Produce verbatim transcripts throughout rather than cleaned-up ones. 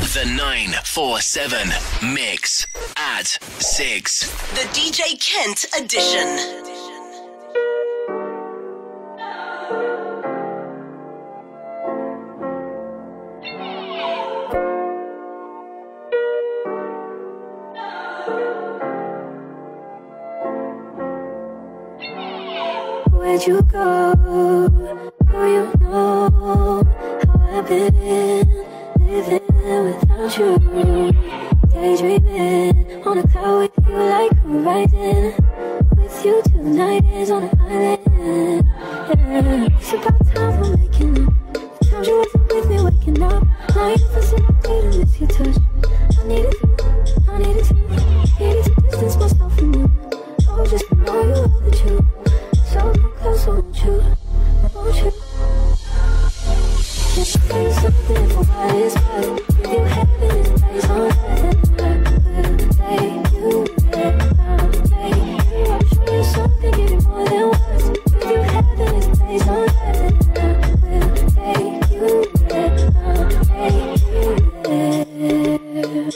The nine four seven Mix at six. The D J Kent edition. Where'd you go? Oh, you know how I've been living without you. Daydreaming on a cloud with you like horizon. With you till the night is on an island. Yeah. It's about time for making up. The times you wasn't with me waking up. Now you facilitate and miss your touch. I needed you, I needed you. Needed to distance myself from you. Oh, just to know you are the truth. So close, I want you, I want you. Can't tell you something for what it's worth. Give you heaven is a place on earth. I will take you there, I'll take you. I'll show you something, give you more than words. Give you heaven is a place on earth. I will take you there, I'll take you there.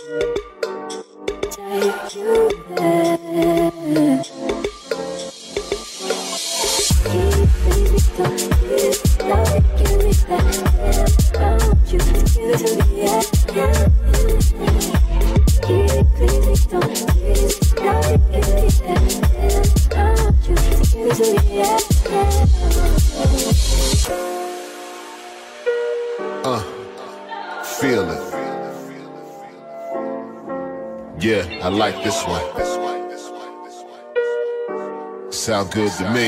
Take you there. Uh, feel it. Yeah, I like this one. Sound good to me.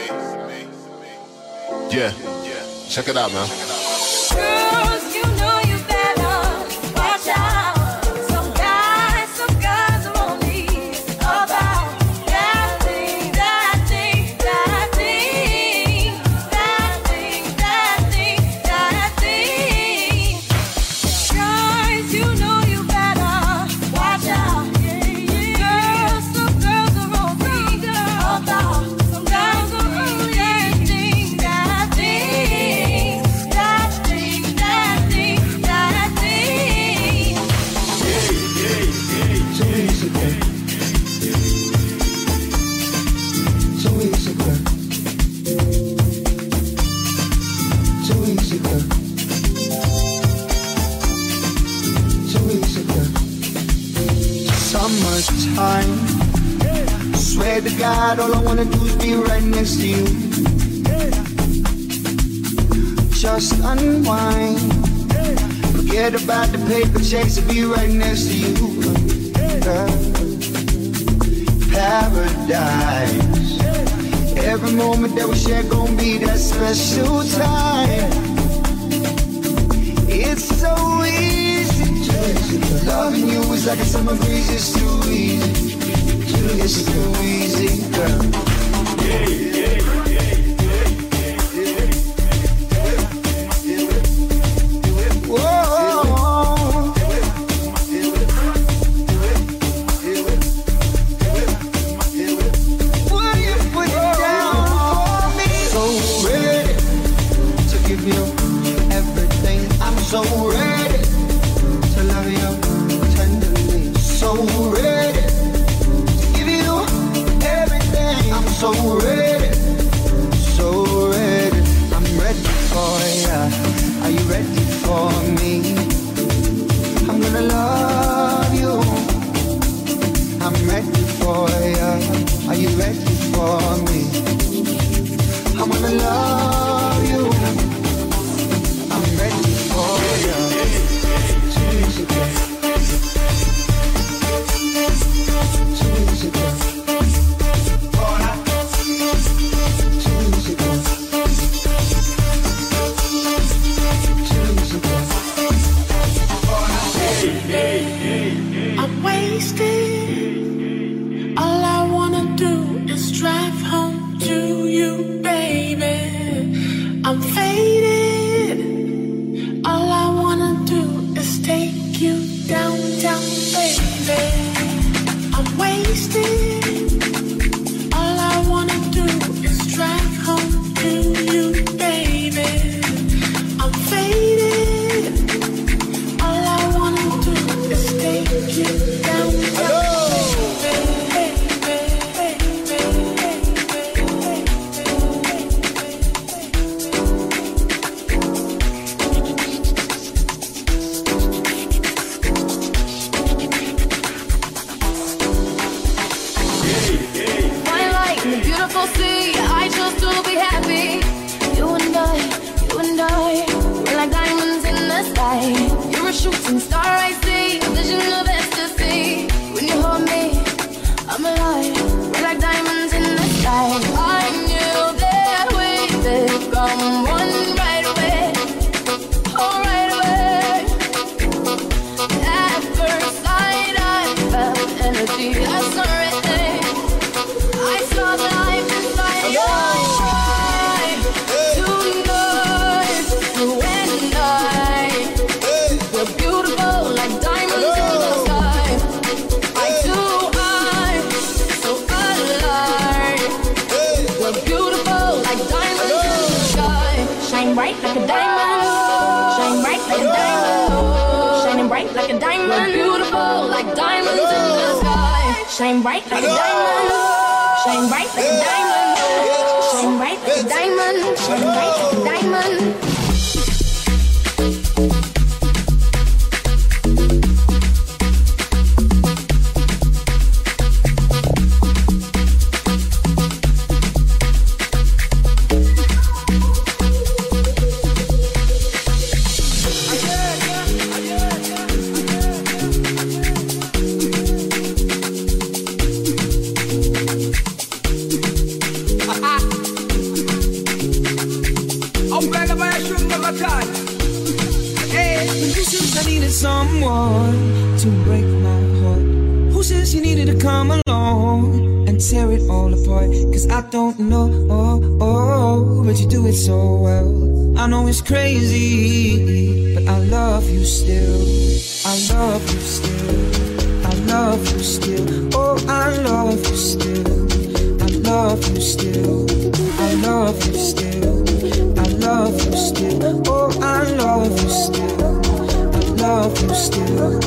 Yeah, check it out, man. Girls, you know you better watch out. Some guys, some guys are only about that thing, that thing, that thing, that thing, that thing, that thing. Guys, you know you better watch out. Girls, some girls are only about some guys are only that thing, that thing. That thing, that thing, that thing. So easy, girl. So easy, girl. So easy, girl. So easy, girl. Summertime. Swear to God, all I wanna do is be right next to you. Just unwind. Forget about the paper chase and be right next to you. Girl. Paradise. Every moment that we share gon' be that special time. It's so easy. Loving you is like a summer breeze. It's too easy. It's too easy, girl. So ready to love you tenderly. So ready to give you everything. I'm so ready, so ready. I'm ready for ya. Are you ready for me? I'm gonna love you. I'm ready for ya. Are you ready for me? I'm gonna love you. I'm ready for ya. Too easy, girl. Too easy, girl. Too easy, girl. Too easy, girl. I'm wasted. All I wanna do is drive home to you, baby. I'm faded. All I wanna do is take you downtown, baby. I'm wasted. All I wanna do is drive home to you, baby. I'm faded. All I wanna sky. You're a shooting star, I see. A vision of ecstasy. When you hold me, I'm alive. We're like diamonds in the sky. I knew that we would come one right away. Oh, right away. At first sight, I felt energy. That's already. I saw the life inside your eyes. Tonight, you and I, we're beautiful like diamonds in the sky. Eye to eye, so alive. We're beautiful like diamonds in the sky. Shine bright like a diamond. Shine bright like a diamond. Shining bright like a diamond. We're beautiful like diamonds in the sky. Shine bright like a diamond. Shine bright like a diamond. Shine bright like a diamond. Shine bright like a diamond. Someone to break my heart. Who says you needed to come along and tear it all apart? Cause I don't know, oh, oh, but you do it so well. I know it's crazy, but I love you still. I love you still. I love you still. Oh, I love you still. I love you still. I love you still. I love you still. Oh, I love you still. Love you still.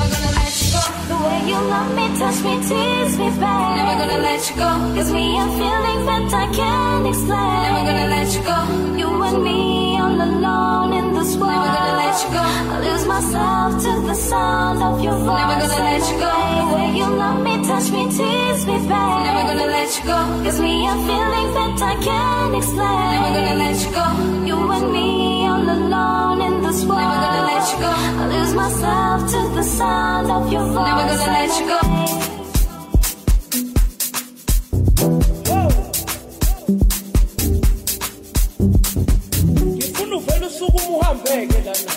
Never gonna let you go. The way you love me, touch me, tease me back. Never gonna let you go. Gives me a feeling that I can't explain. Never gonna let you go. You and me all alone in this world. Never gonna let you go. I lose myself to the sound of your voice. Never gonna let you go. The way you love me, touch me, tease me back. Never gonna let you go. Gives me a feeling that I can't explain. Never gonna let you go. You and me all alone in this world. Never gonna let you go. I lose myself to the sound of your voice. Never gonna let you go. Ngifuna uvela usuku uhambeke lana.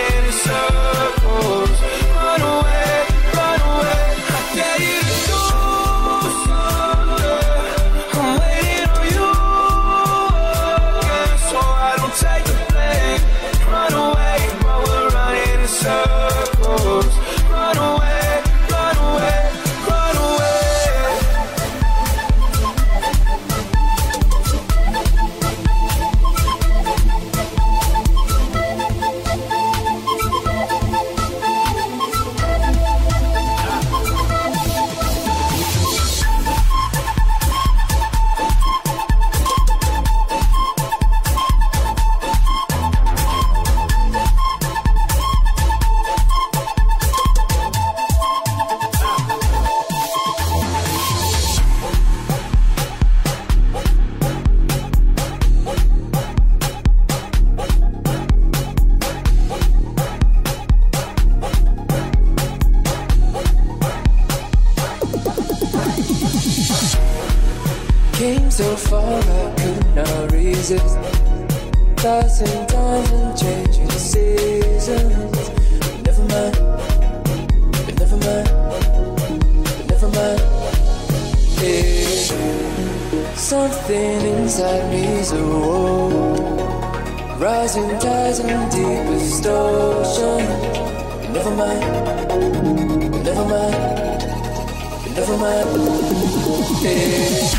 Run away, run away, I dare you to go. so far I could not resist. Thousand times and changing seasons. Never mind, but never mind, but never mind. Yeah. Something inside me's a war. Rising tides and deepest ocean. But never mind, but never mind, but never mind. Yeah.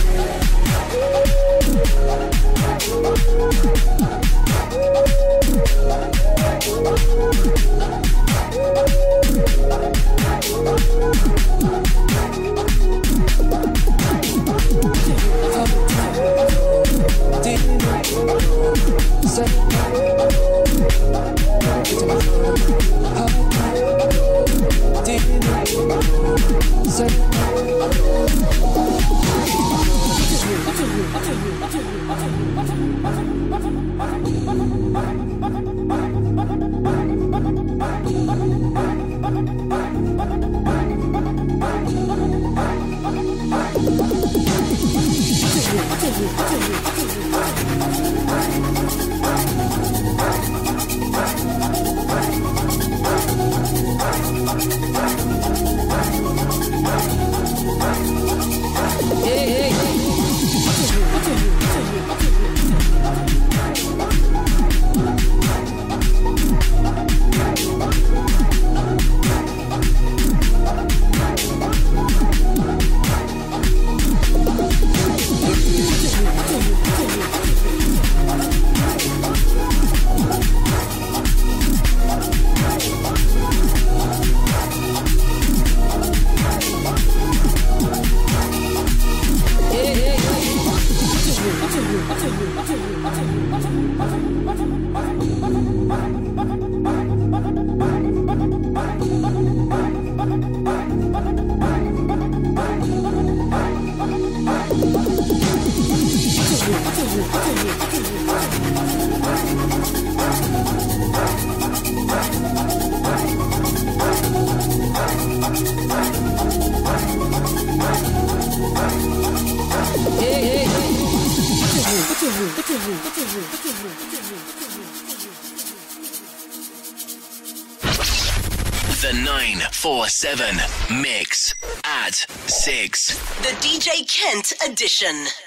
The nine four seven Mix at six. The D J Kent edition.